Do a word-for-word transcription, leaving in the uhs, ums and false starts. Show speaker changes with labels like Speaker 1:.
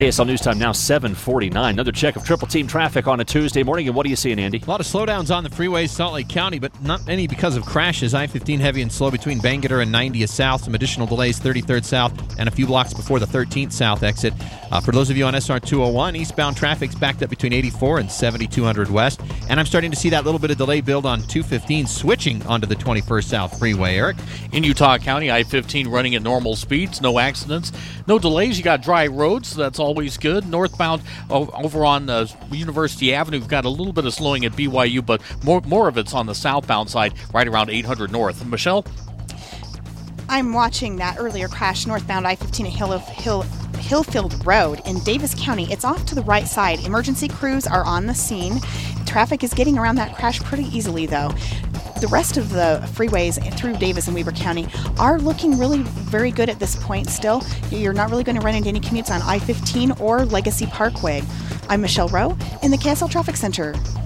Speaker 1: K S L News Time now seven forty-nine. Another check of triple team traffic on a Tuesday morning. And what are you seeing, Andy?
Speaker 2: A lot of slowdowns on the freeways, Salt Lake County, but not any because of crashes. I fifteen heavy and slow between Bangerter and ninetieth South. Some additional delays, thirty-third South, and a few blocks before the thirteenth South exit. Uh, for those of you on S R two oh one, eastbound traffic's backed up between eighty-four and seventy-two hundred West. And I'm starting to see that little bit of delay build on two fifteen switching onto the twenty-first South freeway, Eric.
Speaker 3: In Utah County, I fifteen running at normal speeds, no accidents, no delays. You got dry roads, so that's always good. Northbound o- over on uh, University Avenue, we've got a little bit of slowing at B Y U, but more more of it's on the southbound side, right around eight hundred North. Michelle?
Speaker 4: I'm watching that earlier crash northbound I fifteen at Hill, Hill, Hillfield Road in Davis County. It's off to the right side. Emergency crews are on the scene. Traffic is getting around that crash pretty easily, though. The rest of the freeways through Davis and Weber County are looking really very good at this point still. You're not really going to run into any commutes on I fifteen or Legacy Parkway. I'm Michelle Rowe in the K S L Traffic Center.